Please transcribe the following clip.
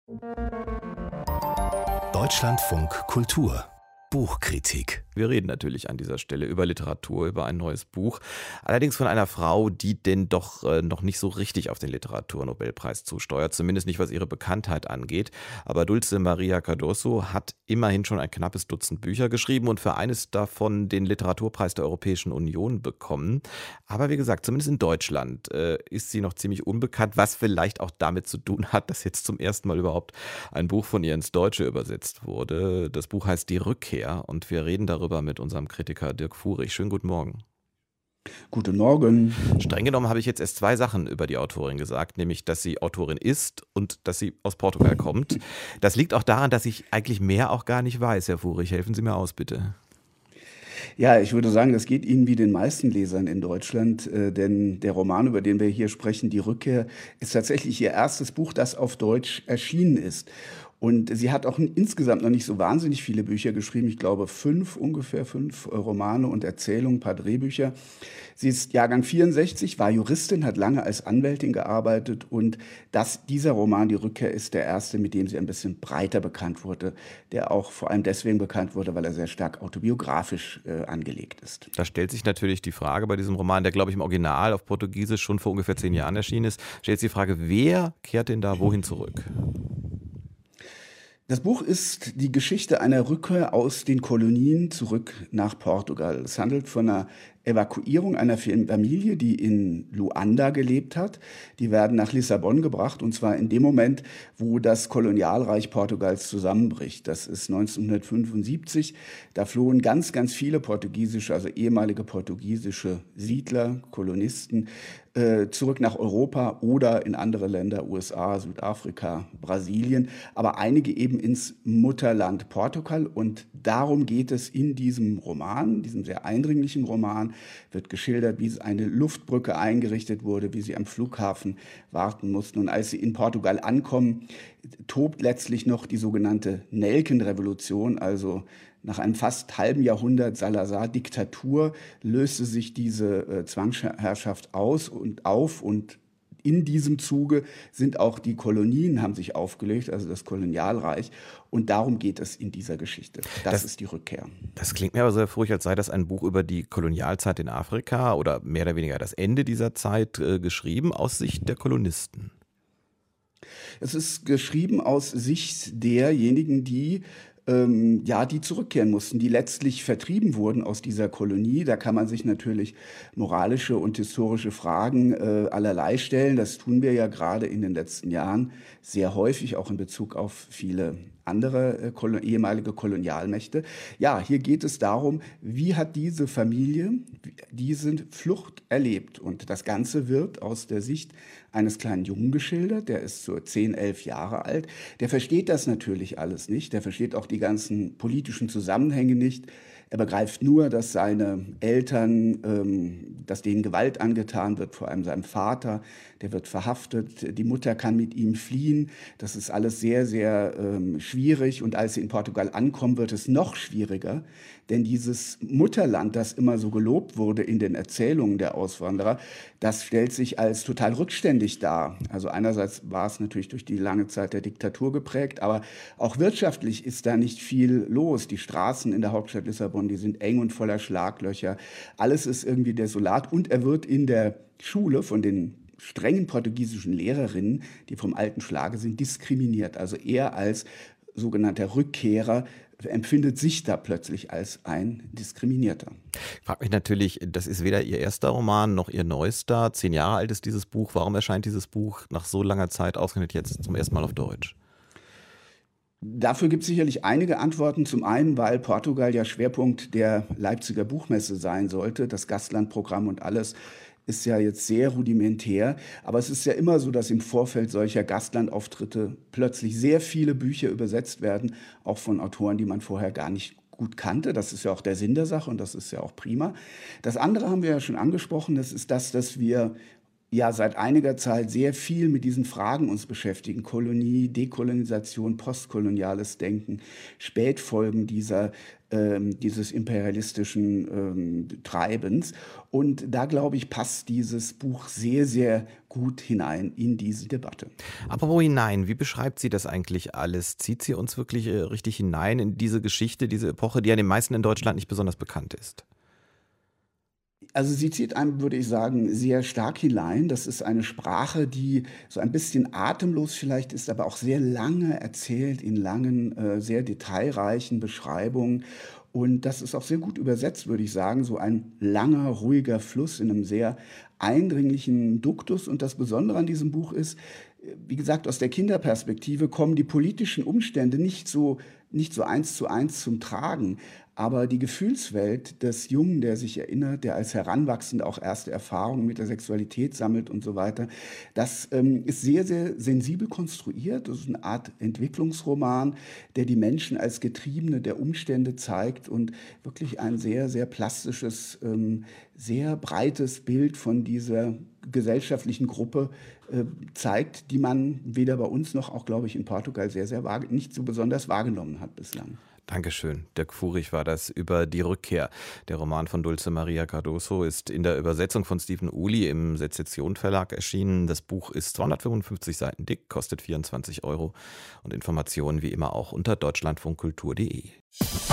Deutschlandfunk Kultur Buchkritik. Wir reden natürlich an dieser Stelle über Literatur, über ein neues Buch. Allerdings von einer Frau, die denn doch noch nicht so richtig auf den Literaturnobelpreis zusteuert, zumindest nicht, was ihre Bekanntheit angeht. Aber Dulce Maria Cardoso hat immerhin schon ein knappes Dutzend Bücher geschrieben und für eines davon den Literaturpreis der Europäischen Union bekommen. Aber wie gesagt, zumindest in Deutschland ist sie noch ziemlich unbekannt, was vielleicht auch damit zu tun hat, dass jetzt zum ersten Mal überhaupt ein Buch von ihr ins Deutsche übersetzt wurde. Das Buch heißt Die Rückkehr und wir reden darüber mit unserem Kritiker Dirk Furich. Schönen guten Morgen. Guten Morgen. Streng genommen habe ich jetzt erst zwei Sachen über die Autorin gesagt, nämlich, dass sie Autorin ist und dass sie aus Portugal kommt. Das liegt auch daran, dass ich eigentlich mehr auch gar nicht weiß, Herr Furich. Helfen Sie mir aus, bitte. Ja, ich würde sagen, das geht Ihnen wie den meisten Lesern in Deutschland, denn der Roman, über den wir hier sprechen, Die Rückkehr, ist tatsächlich ihr erstes Buch, das auf Deutsch erschienen ist. Und sie hat auch insgesamt noch nicht so wahnsinnig viele Bücher geschrieben. Ich glaube ungefähr fünf Romane und Erzählungen, ein paar Drehbücher. Sie ist Jahrgang 64, war Juristin, hat lange als Anwältin gearbeitet und dieser Roman, Die Rückkehr, ist der erste, mit dem sie ein bisschen breiter bekannt wurde, der auch vor allem deswegen bekannt wurde, weil er sehr stark autobiografisch angelegt ist. Da stellt sich natürlich die Frage bei diesem Roman, der, glaube ich, im Original auf Portugiesisch schon vor ungefähr 10 Jahren erschienen ist, stellt sich die Frage, wer kehrt denn da wohin zurück? Das Buch ist die Geschichte einer Rückkehr aus den Kolonien zurück nach Portugal. Es handelt von einer Evakuierung einer Familie, die in Luanda gelebt hat. Die werden nach Lissabon gebracht, und zwar in dem Moment, wo das Kolonialreich Portugals zusammenbricht. Das ist 1975. Da flohen ganz, ganz viele portugiesische, also ehemalige portugiesische Siedler, Kolonisten, zurück nach Europa oder in andere Länder, USA, Südafrika, Brasilien, aber einige eben ins Mutterland Portugal. Und darum geht es in diesem Roman, diesem sehr eindringlichen Roman, wird geschildert, wie eine Luftbrücke eingerichtet wurde, wie sie am Flughafen warten mussten. Und als sie in Portugal ankommen, tobt letztlich noch die sogenannte Nelkenrevolution, also nach einem fast halben Jahrhundert Salazar-Diktatur löste sich diese Zwangsherrschaft auf und in diesem Zuge sind auch die Kolonien, haben sich aufgelöst, also das Kolonialreich. Und darum geht es in dieser Geschichte. Das ist die Rückkehr. Das klingt mir aber sehr furchtbar, als sei das ein Buch über die Kolonialzeit in Afrika oder mehr oder weniger das Ende dieser Zeit geschrieben aus Sicht der Kolonisten. Es ist geschrieben aus Sicht derjenigen, die zurückkehren mussten, die letztlich vertrieben wurden aus dieser Kolonie. Da kann man sich natürlich moralische und historische Fragen allerlei stellen. Das tun wir ja gerade in den letzten Jahren sehr häufig, auch in Bezug auf viele andere ehemalige Kolonialmächte. Ja, hier geht es darum, wie hat diese Familie diese Flucht erlebt? Und das Ganze wird aus der Sicht eines kleinen Jungen geschildert, der ist so 10, 11 Jahre alt. Der versteht das natürlich alles nicht, der versteht auch die ganzen politischen Zusammenhänge nicht. Er begreift nur, dass seine Eltern, dass denen Gewalt angetan wird, vor allem seinem Vater. Der wird verhaftet, die Mutter kann mit ihm fliehen. Das ist alles sehr, sehr schwierig. Und als sie in Portugal ankommen, wird es noch schwieriger. Denn dieses Mutterland, das immer so gelobt wurde in den Erzählungen der Auswanderer, das stellt sich als total rückständig dar. Also einerseits war es natürlich durch die lange Zeit der Diktatur geprägt, aber auch wirtschaftlich ist da nicht viel los. Die Straßen in der Hauptstadt Lissabon, die sind eng und voller Schlaglöcher. Alles ist irgendwie desolat. Und er wird in der Schule von den strengen portugiesischen Lehrerinnen, die vom alten Schlage sind, diskriminiert. Also er als sogenannter Rückkehrer empfindet sich da plötzlich als ein Diskriminierter. Ich frage mich natürlich, das ist weder Ihr erster Roman noch Ihr neuester. 10 Jahre alt ist dieses Buch. Warum erscheint dieses Buch nach so langer Zeit ausgerechnet jetzt zum ersten Mal auf Deutsch? Dafür gibt es sicherlich einige Antworten. Zum einen, weil Portugal ja Schwerpunkt der Leipziger Buchmesse sein sollte. Das Gastlandprogramm und alles ist ja jetzt sehr rudimentär. Aber es ist ja immer so, dass im Vorfeld solcher Gastlandauftritte plötzlich sehr viele Bücher übersetzt werden, auch von Autoren, die man vorher gar nicht gut kannte. Das ist ja auch der Sinn der Sache und das ist ja auch prima. Das andere haben wir ja schon angesprochen, das ist das, dass wir ja seit einiger Zeit sehr viel mit diesen Fragen uns beschäftigen. Kolonie, Dekolonisation, postkoloniales Denken, Spätfolgen dieses imperialistischen Treibens. Und da, glaube ich, passt dieses Buch sehr, sehr gut hinein in diese Debatte. Apropos hinein, wie beschreibt sie das eigentlich alles? Zieht sie uns wirklich richtig hinein in diese Geschichte, diese Epoche, die ja den meisten in Deutschland nicht besonders bekannt ist? Also sie zieht einem, würde ich sagen, sehr stark hinein. Das ist eine Sprache, die so ein bisschen atemlos vielleicht ist, aber auch sehr lange erzählt in langen, sehr detailreichen Beschreibungen. Und das ist auch sehr gut übersetzt, würde ich sagen. So ein langer, ruhiger Fluss in einem sehr eindringlichen Duktus. Und das Besondere an diesem Buch ist, wie gesagt, aus der Kinderperspektive kommen die politischen Umstände nicht so eins zu eins zum Tragen. Aber die Gefühlswelt des Jungen, der sich erinnert, der als Heranwachsender auch erste Erfahrungen mit der Sexualität sammelt und so weiter, das ist sehr, sehr sensibel konstruiert. Das ist eine Art Entwicklungsroman, der die Menschen als Getriebene der Umstände zeigt und wirklich ein sehr, sehr plastisches, sehr breites Bild von dieser gesellschaftlichen Gruppe zeigt, die man weder bei uns noch auch, glaube ich, in Portugal nicht so besonders wahrgenommen hat bislang. Dankeschön. Dirk Furich war das über die Rückkehr. Der Roman von Dulce Maria Cardoso ist in der Übersetzung von Stephen Uli im Sezession Verlag erschienen. Das Buch ist 255 Seiten dick, kostet 24 € und Informationen wie immer auch unter deutschlandfunkkultur.de.